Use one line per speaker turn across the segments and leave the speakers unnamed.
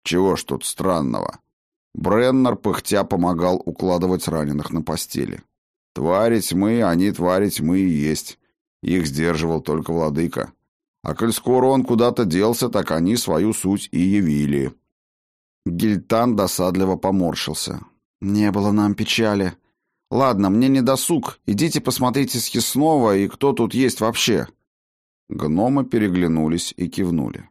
Чего ж тут странного? Бреннер пыхтя помогал укладывать раненых на постели. Твари тьмы, они твари тьмы и есть. Их сдерживал только владыка. А коль скоро он куда-то делся, так они свою суть и явили. Гильтан досадливо поморщился. «Не было нам печали. Ладно, мне не досуг. Идите посмотрите съестного и кто тут есть вообще». Гномы переглянулись и кивнули.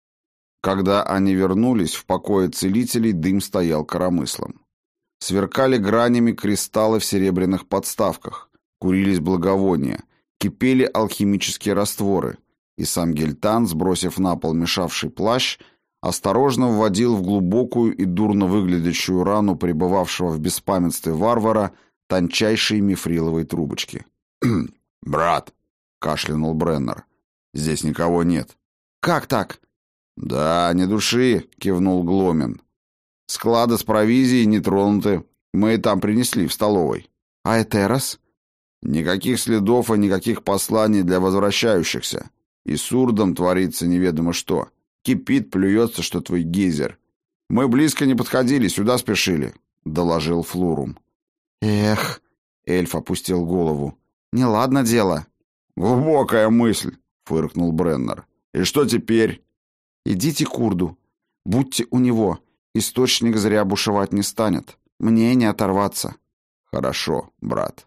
Когда они вернулись, в покое целителей дым стоял коромыслом. Сверкали гранями кристаллы в серебряных подставках, курились благовония, кипели алхимические растворы, и сам Гильтан, сбросив на пол мешавший плащ, осторожно вводил в глубокую и дурно выглядящую рану пребывавшего в беспамятстве варвара тончайшие мифриловые трубочки. «Брат!» — кашлянул Бреннер. «Здесь никого нет». «Как так?» «Да, не души», — кивнул Гломин. «Склады с провизией не тронуты. Мы там принесли в столовой». «А Этерос?» «Никаких следов и никаких посланий для возвращающихся. И с Урдом творится неведомо что. Кипит, плюется, что твой гейзер. Мы близко не подходили, сюда спешили», — доложил Флурум. «Эх», — эльф опустил голову, — «неладно дело». «Глубокая мысль», — фыркнул Бреннер. «И что теперь?» «Идите к Урду. Будьте у него. Источник зря бушевать не станет. Мне не оторваться». «Хорошо, брат».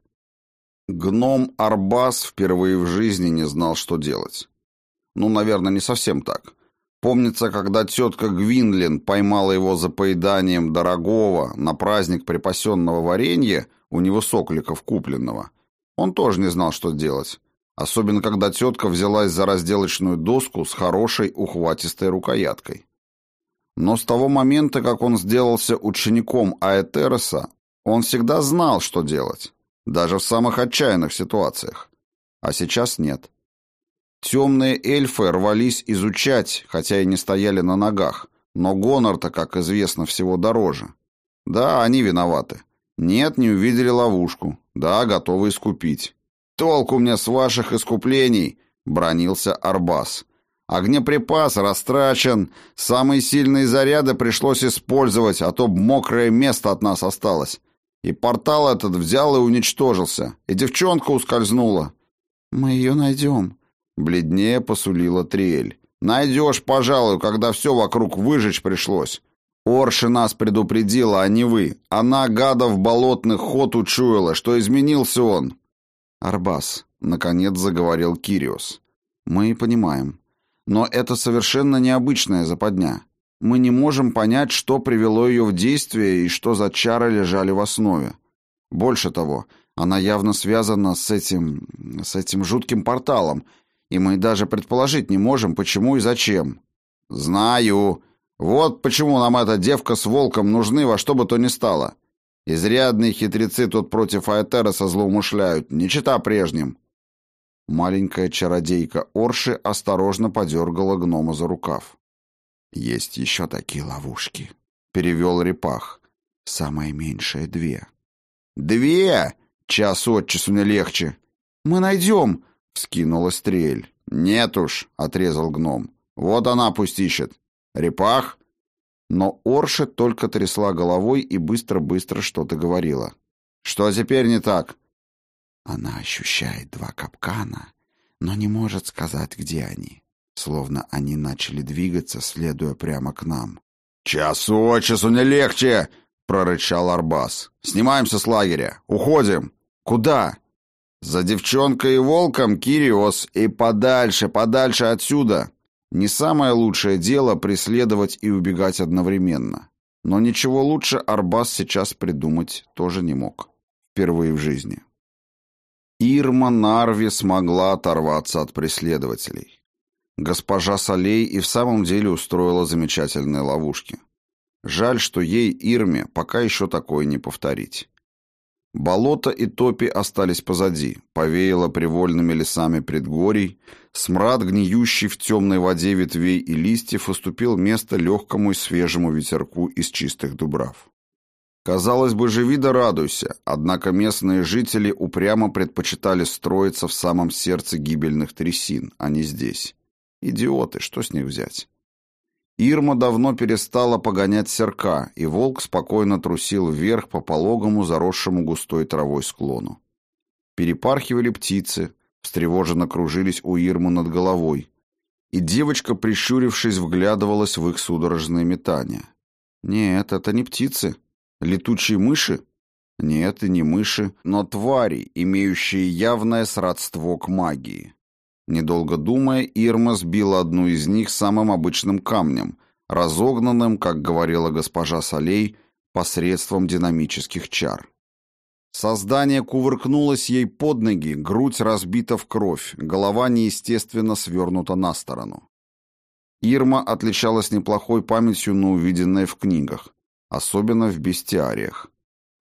Гном Арбас впервые в жизни не знал, что делать. Ну, наверное, не совсем так. Помнится, когда тетка Гвинлин поймала его за поеданием дорогого на праздник припасенного варенья, у него сокликов купленного, он тоже не знал, что делать. Особенно, когда тетка взялась за разделочную доску с хорошей ухватистой рукояткой. Но с того момента, как он сделался учеником Аэтероса, он всегда знал, что делать, даже в самых отчаянных ситуациях. А сейчас нет. Темные эльфы рвались изучать, хотя и не стояли на ногах, но гонор-то, как известно, всего дороже. Да, они виноваты. Нет, не увидели ловушку. Да, готовы искупить. «Толку мне с ваших искуплений!» — бранился Арбас. «Огнеприпас растрачен, самые сильные заряды пришлось использовать, а то б мокрое место от нас осталось. И портал этот взял и уничтожился, и девчонка ускользнула». «Мы ее найдем», — бледнее посулила Триэль. «Найдешь, пожалуй, когда все вокруг выжечь пришлось. Орши нас предупредила, а не вы. Она, гадов болотных, ход учуяла, что изменился он». «Арбас», — наконец заговорил Кириос, — «мы понимаем. Но это совершенно необычная западня. Мы не можем понять, что привело ее в действие и что за чары лежали в основе. Больше того, она явно связана с этим жутким порталом, и мы даже предположить не можем, почему и зачем». «Знаю. Вот почему нам эта девка с волком нужны во что бы то ни стало. Изрядные хитрецы тут против Аэтероса злоумышляют, не чета прежним». Маленькая чародейка Орши осторожно подергала гнома за рукав. «Есть еще такие ловушки», — перевел Репах. «Самое меньшее 2». «2? Час от часу не легче». «Мы найдем», — вскинулась Триэль. «Нет уж», — отрезал гном. «Вот она пусть ищет. Репах?» Но Орши только трясла головой и быстро-быстро что-то говорила. «Что теперь не так?» «Она ощущает 2 капкана, но не может сказать, где они. Словно они начали двигаться, следуя прямо к нам». «Час от часу не легче!» — прорычал Арбас. «Снимаемся с лагеря. Уходим». «Куда?» «За девчонкой и волком, Кириос, и подальше, подальше отсюда». Не самое лучшее дело преследовать и убегать одновременно. Но ничего лучше Арбас сейчас придумать тоже не мог. Впервые в жизни. Ирма Нарви смогла оторваться от преследователей. Госпожа Солей и в самом деле устроила замечательные ловушки. Жаль, что ей, Ирме, пока еще такое не повторить. Болото и топи остались позади, повеяло привольными лесами предгорий, смрад, гниющий в темной воде ветвей и листьев, уступил место легкому и свежему ветерку из чистых дубрав. Казалось бы, живи да радуйся, однако местные жители упрямо предпочитали строиться в самом сердце гибельных трясин, а не здесь. Идиоты, что с них взять? Ирма давно перестала погонять серка, и волк спокойно трусил вверх по пологому, заросшему густой травой склону. Перепархивали птицы, встревоженно кружились у Ирмы над головой, и девочка, прищурившись, вглядывалась в их судорожные метания. Нет, это не птицы. Летучие мыши? Нет, и не мыши, но твари, имеющие явное сродство к магии. Недолго думая, Ирма сбила одну из них самым обычным камнем, разогнанным, как говорила госпожа Солей, посредством динамических чар. Создание кувыркнулось ей под ноги, грудь разбита в кровь, голова неестественно свернута на сторону. Ирма отличалась неплохой памятью на увиденное в книгах, особенно в бестиариях.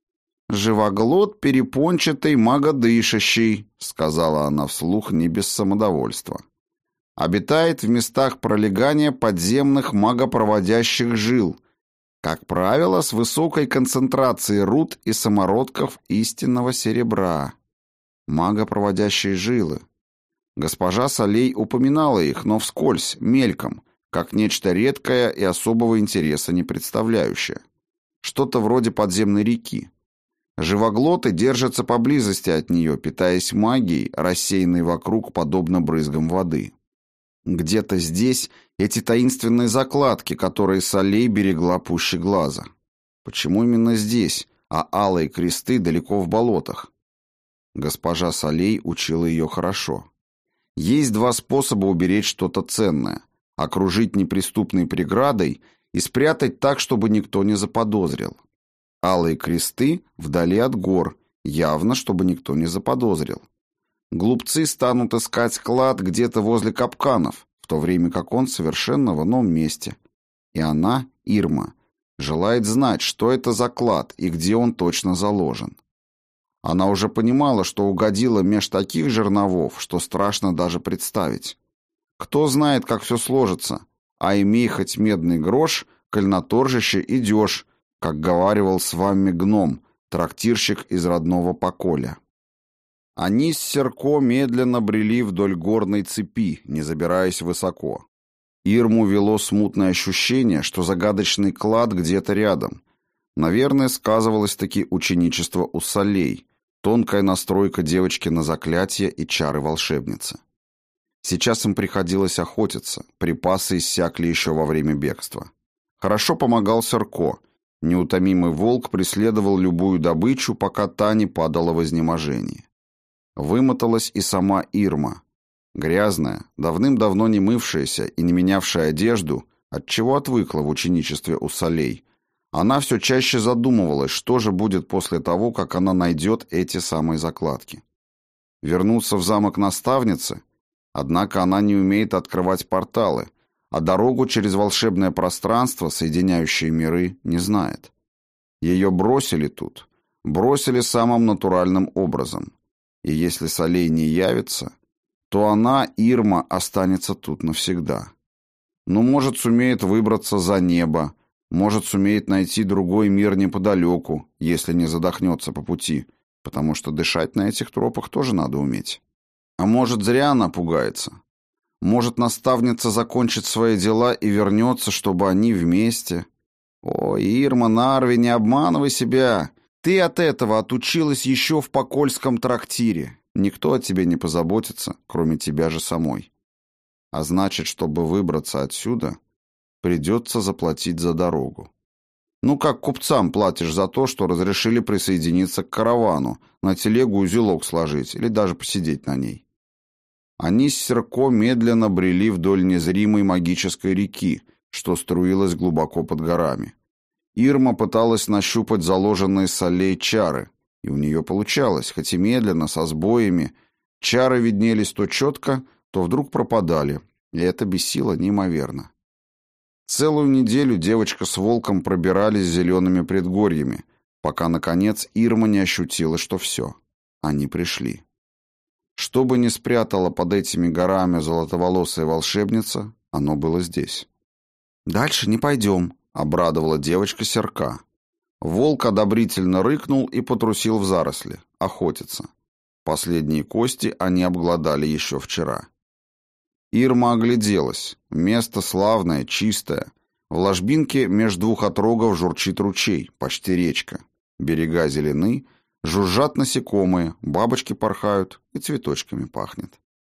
«Живоглот перепончатый маgodышащий», — сказала она вслух не без самодовольства. «Обитает в местах пролегания подземных магопроводящих жил, как правило, с высокой концентрацией руд и самородков истинного серебра. Магопроводящие жилы. Госпожа Солей упоминала их, но вскользь, мельком, как нечто редкое и особого интереса не представляющее. Что-то вроде подземной реки. Живоглоты держатся поблизости от нее, питаясь магией, рассеянной вокруг, подобно брызгам воды. Где-то здесь эти таинственные закладки, которые Солей берегла пуще глаза. Почему именно здесь, а алые кресты далеко в болотах? Госпожа Солей учила ее хорошо. Есть два способа уберечь что-то ценное: окружить неприступной преградой и спрятать так, чтобы никто не заподозрил. Алые кресты вдали от гор, явно, чтобы никто не заподозрил. Глупцы станут искать клад где-то возле капканов, в то время как он совершенно в ином месте. И она, Ирма, желает знать, что это за клад и где он точно заложен. Она уже понимала, что угодила меж таких жерновов, что страшно даже представить. Кто знает, как все сложится, а имей хоть медный грош, коль на торжище идешь, как говаривал с вами гном, трактирщик из родного Поколя. Они с Серко медленно брели вдоль горной цепи, не забираясь высоко. Ирму вело смутное ощущение, что загадочный клад где-то рядом. Наверное, сказывалось-таки ученичество у Солей, тонкая настройка девочки на заклятия и чары волшебницы. Сейчас им приходилось охотиться, припасы иссякли еще во время бегства. Хорошо помогал Серко. Неутомимый волк преследовал любую добычу, пока та не падала в изнеможении. Вымоталась и сама Ирма. Грязная, давным-давно не мывшаяся и не менявшая одежду, отчего отвыкла в ученичестве у Солей, она все чаще задумывалась, что же будет после того, как она найдет эти самые закладки. Вернуться в замок наставницы? Однако она не умеет открывать порталы, а дорогу через волшебное пространство, соединяющее миры, не знает. Ее бросили тут, бросили самым натуральным образом. И если Солей не явится, то она, Ирма, останется тут навсегда. Ну, может, сумеет выбраться за небо, может, сумеет найти другой мир неподалеку, если не задохнется по пути, потому что дышать на этих тропах тоже надо уметь. А может, зря она пугается. Может, наставница закончит свои дела и вернется, чтобы они вместе. Ой, Ирма, Нарви, не обманывай себя. Ты от этого отучилась еще в Покольском трактире. Никто о тебе не позаботится, кроме тебя же самой. А значит, чтобы выбраться отсюда, придется заплатить за дорогу. Ну, как купцам платишь за то, что разрешили присоединиться к каравану, на телегу узелок сложить или даже посидеть на ней. Они с Серко медленно брели вдоль незримой магической реки, что струилась глубоко под горами. Ирма пыталась нащупать заложенные Солей чары, и у нее получалось, хоть и медленно, со сбоями. Чары виднелись то четко, то вдруг пропадали, и это бесило неимоверно. Целую неделю девочка с волком пробирались зелеными предгорьями, пока, наконец, Ирма не ощутила, что все. Они пришли. Что бы ни спрятала под этими горами золотоволосая волшебница, оно было здесь. «Дальше не пойдем», — обрадовала девочка Серка. Волк одобрительно рыкнул и потрусил в заросли, охотиться. Последние кости они обглодали еще вчера. Ирма огляделась. Место славное, чистое. В ложбинке меж двух отрогов журчит ручей, почти речка. Берега зелены, жужжат насекомые, бабочки порхают и цветочками пахнет.